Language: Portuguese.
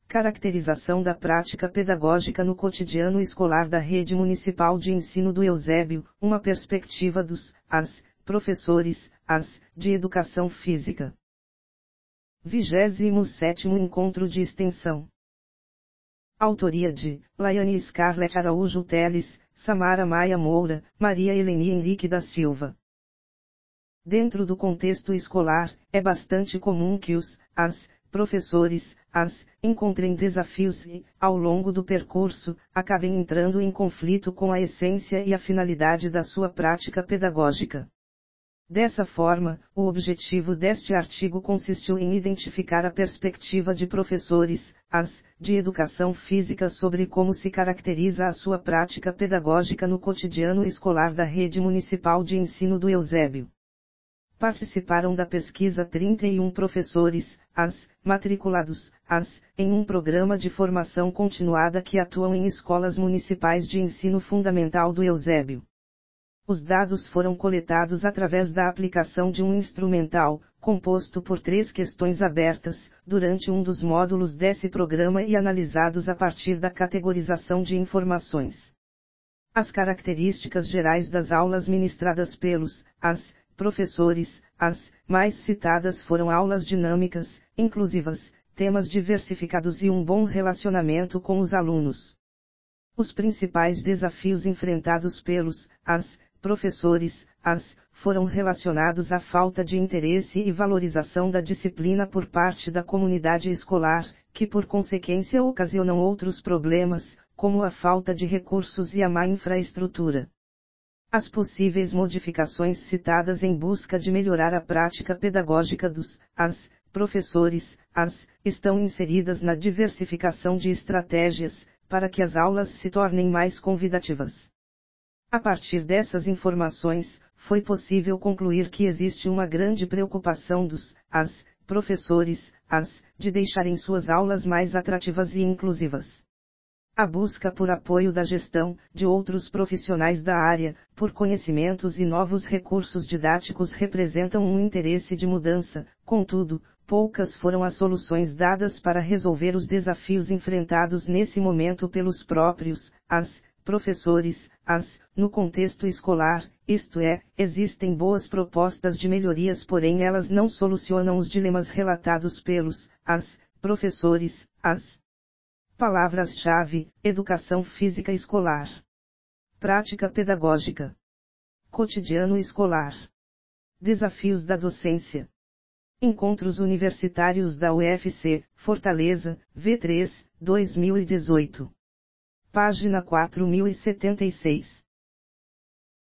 Caracterização da prática pedagógica no cotidiano escolar da Rede Municipal de Ensino do Eusébio, uma perspectiva dos, professores, de Educação Física. 27º Encontro de Extensão. Autoria de Laiane Scarlett Araújo Teles, Samara Maia Moura, Maria Eleni Henrique da Silva. Dentro do contexto escolar, é bastante comum que os professores encontrem desafios e, ao longo do percurso, acabem entrando em conflito com a essência e a finalidade da sua prática pedagógica. Dessa forma, o objetivo deste artigo consistiu em identificar a perspectiva de professores, de Educação Física sobre como se caracteriza a sua prática pedagógica no cotidiano escolar da Rede Municipal de Ensino do Eusébio. Participaram da pesquisa 31 professores, matriculados, em um programa de formação continuada que atuam em escolas municipais de ensino fundamental do Eusébio. Os dados foram coletados através da aplicação de um instrumental, composto por 3 questões abertas, durante um dos módulos desse programa e analisados a partir da categorização de informações. As características gerais das aulas ministradas pelos, professores, mais citadas foram aulas dinâmicas, inclusivas, temas diversificados e um bom relacionamento com os alunos. Os principais desafios enfrentados pelos, professores, foram relacionados à falta de interesse e valorização da disciplina por parte da comunidade escolar, que por consequência ocasionam outros problemas, como a falta de recursos e a má infraestrutura. As possíveis modificações citadas em busca de melhorar a prática pedagógica dos, professores, estão inseridas na diversificação de estratégias, para que as aulas se tornem mais convidativas. A partir dessas informações, foi possível concluir que existe uma grande preocupação dos, professores, de deixarem suas aulas mais atrativas e inclusivas. A busca por apoio da gestão, de outros profissionais da área, por conhecimentos e novos recursos didáticos representam um interesse de mudança, contudo, poucas foram as soluções dadas para resolver os desafios enfrentados nesse momento pelos próprios, professores, no contexto escolar, isto é, existem boas propostas de melhorias, porém elas não solucionam os dilemas relatados pelos, professores, Palavras-chave: Educação Física Escolar. Prática Pedagógica. Cotidiano Escolar. Desafios da Docência. Encontros Universitários da UFC, Fortaleza, V3, 2018. Página 4076.